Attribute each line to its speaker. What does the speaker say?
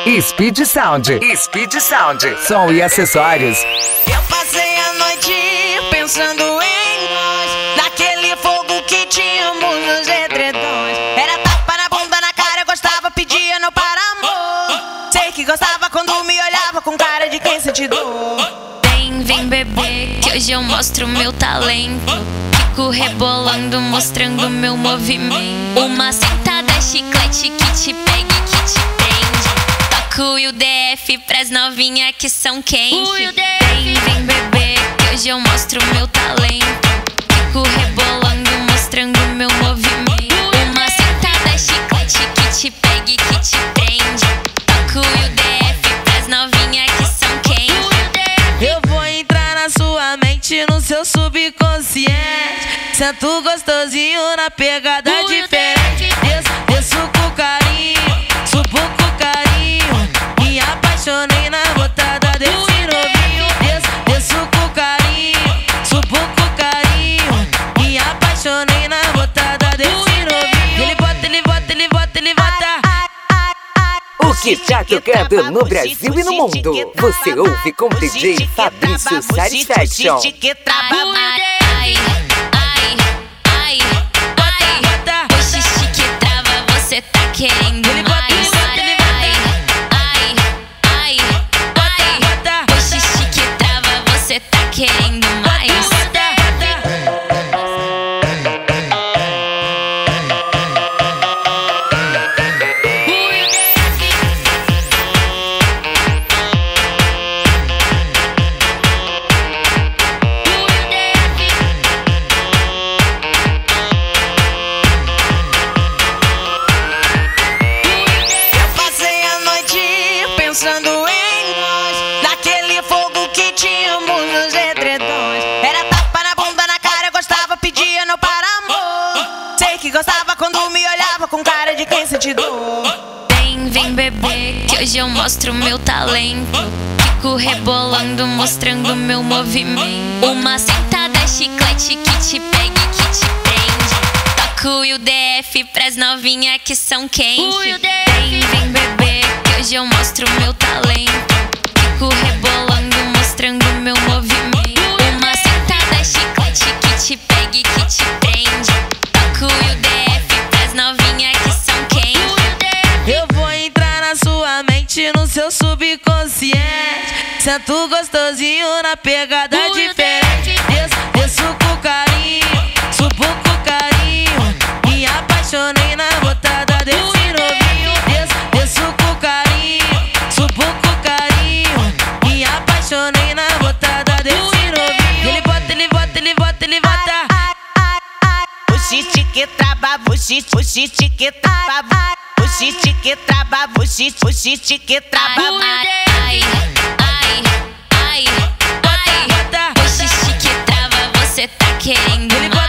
Speaker 1: Speed Sound. Speed Sound. Som e acessórios.
Speaker 2: Eu passei a noite pensando em nós, naquele fogo que tínhamos nos edredões. Era tapa na bunda, na cara, eu gostava, pedia não para amor. Sei que gostava quando me olhava com cara de quem sente dor.
Speaker 3: Vem bebê, que hoje eu mostro meu talento. Fico rebolando, mostrando meu movimento. Uma sentada chiclete que te pega e que te prende. Toco o DF pras novinha que são quentes. Vem bebê, que hoje eu mostro meu talento. Fico rebolando, mostrando meu movimento. Uma sentada chiclete que te pega e que te prende. Toco o DF pras novinha que são quentes.
Speaker 2: Eu vou entrar na sua mente, no seu subconsciente. Sento gostosinho na pegada diferente. Desço com carinho, subo com carinho. Me apaixonei na botada desse novinho. Desço com carinho, subo com carinho. Me apaixonei na botada desse novinho. Ele bota, ele bota, ele bota, ele bota.
Speaker 1: O que tá tocando no Brasil e no mundo, você ouve com DJ Fabrício Satisfaction.
Speaker 3: O xixi que trava, você tá querendo mais. O xixi que trava, você tá querendo mais.
Speaker 2: Pensando em nós, naquele fogo que tínhamos nos edredões. Era tapa na bunda, na cara, eu gostava, pedia não para amor. Sei que gostava quando me olhava com cara de quem sente dor.
Speaker 3: Vem bebê, que hoje eu mostro meu talento. Fico rebolando, mostrando meu movimento. Uma sentada chiclete que te pega e que te prende. Toco o DF pras novinha que são quentes. Vem bebê, que hoje eu mostro meu talento. Fico rebolando, mostrando meu movimento. Uma sentada chiclete que te pega e que te prende. Toco o DF pras novinha que são quentes.
Speaker 2: Eu vou entrar na sua mente, no seu subconsciente. Sento gostosinho na pegada diferente. Desço com carinho, subo com carinho. Me apaixonei na botada desse novinho. Desço com carinho, subo com carinho. Me apaixonei na botada desse novinho. Ele bota, ele bota, ele bota, ele bota. O xixi que trava, o xixi que trava. O xixi que trava, o xixi que trava.
Speaker 3: O xixi que trava, você tá querendo mais.